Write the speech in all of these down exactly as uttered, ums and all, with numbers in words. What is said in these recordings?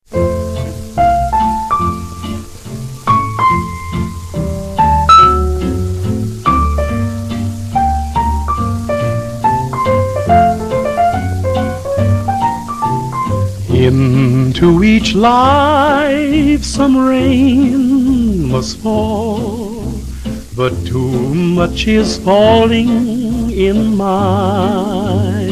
Into each life some rain must fall, but too much is falling in mine.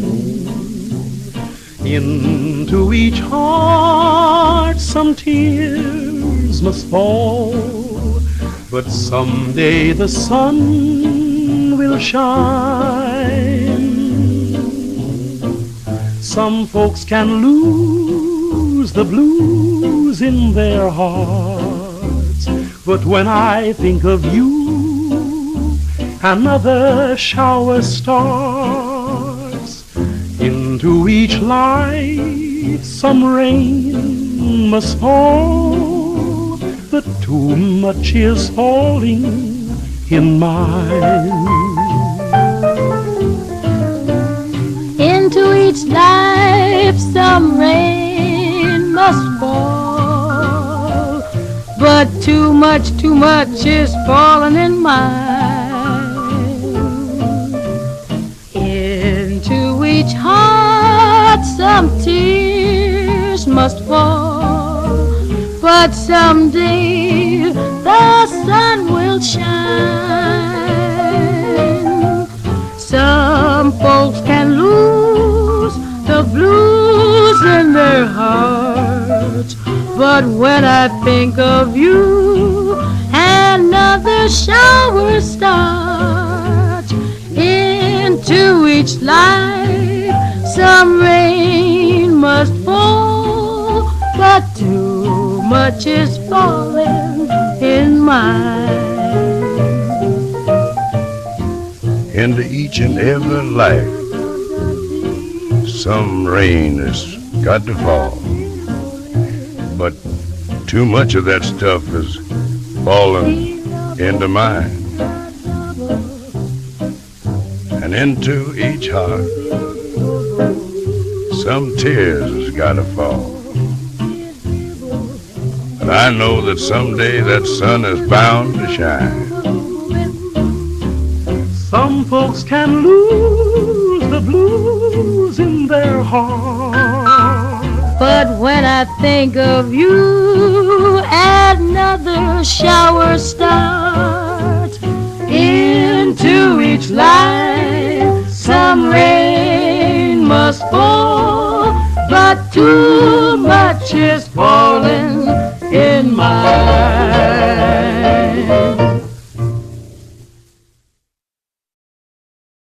Into each heart some tears must fall, but someday the sun will shine. Some folks can lose the blues in their hearts, but when I think of you, another shower starts. Into each life some rain must fall, but too much is falling in mine. Into each life some rain must fall, but too much, too much is falling in mine. Into each heart some tears must fall, but someday the sun will shine. Some folks can lose the blues in their hearts, but when I think of you, another shower starts. Into each life some rain must fall, but too much is falling in mine. Into each and every life some rain has got to fall, but too much of that stuff is falling into mine. And into each heart some tears has got to fall, but I know that someday that sun is bound to shine. Some folks can lose the blues in their heart, but when I think of you, another shower starts. Into each life some rain must fall, but too much is falling in mine.